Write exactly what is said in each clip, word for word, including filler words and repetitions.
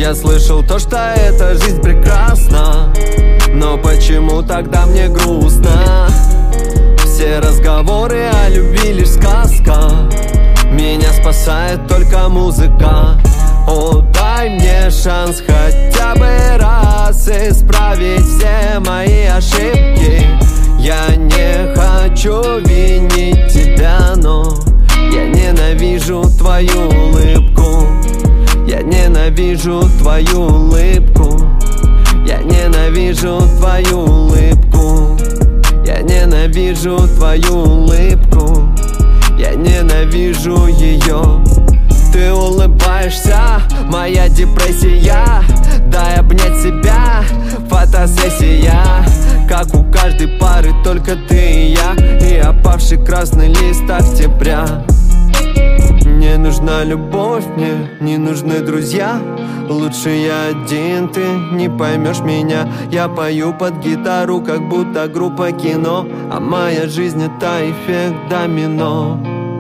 Я слышал то, что эта жизнь прекрасна, но почему тогда мне грустно? Все разговоры о любви лишь сказка, меня спасает только музыка. О, дай мне шанс хотя бы раз исправить все мои ошибки. Я не хочу винить тебя, но я ненавижу твою улыбку. Я ненавижу твою улыбку. Я ненавижу твою улыбку. Я ненавижу твою улыбку. Я ненавижу ее. Ты улыбаешься, моя депрессия. Дай обнять себя, фотосессия. Как у каждой пары, только ты и я, и опавший красный лист октября. Не нужна любовь, мне не нужны друзья. Лучше я один, ты не поймешь меня. Я пою под гитару, как будто группа кино, а моя жизнь это эффект домино.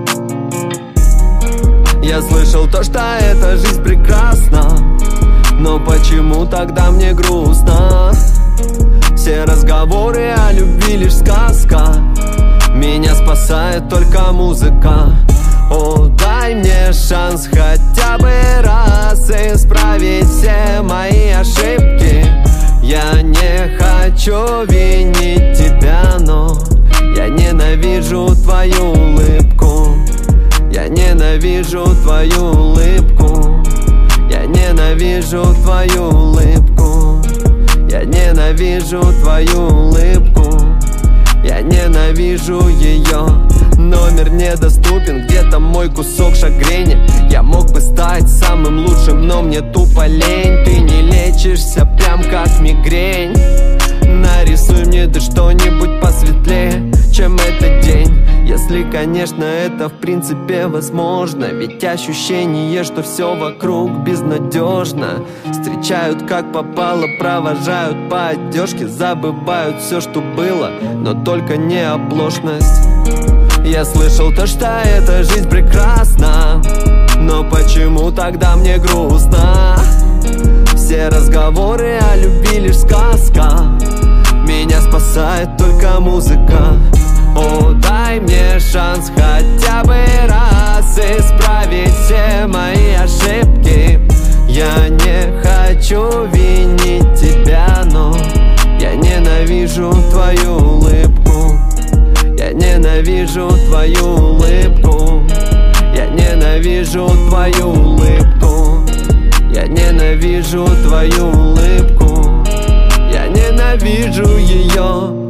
Я слышал то, что эта жизнь прекрасна, но почему тогда мне грустно? Все разговоры о любви лишь сказка, меня спасает только музыка. О, дай мне шанс хотя бы раз исправить все мои ошибки. Я не хочу винить тебя, но я ненавижу твою улыбку. Я ненавижу твою улыбку. Я ненавижу твою улыбку. Я ненавижу твою улыбку. Я ненавижу ее. Номер недоступен, где-то мой кусок шагрени. Я мог бы стать самым лучшим, но мне тупо лень. Ты не лечишься, прям как мигрень. Нарисуй мне ты что-нибудь посветлее, чем этот день. Если, конечно, это в принципе возможно. Ведь ощущение, что все вокруг безнадежно. Встречают как попало, провожают по одежке. Забывают все, что было, но только не оплошность. Я слышал то, что эта жизнь прекрасна, но почему тогда мне грустно? Все разговоры о любви лишь сказка, меня спасает только музыка. О, дай мне шанс хотя бы раз исправить все мои ошибки. Я не хочу винить тебя, но я ненавижу твою улыбку. Я ненавижу твою улыбку. Я ненавижу твою улыбку. Я ненавижу твою улыбку. Я ненавижу ее.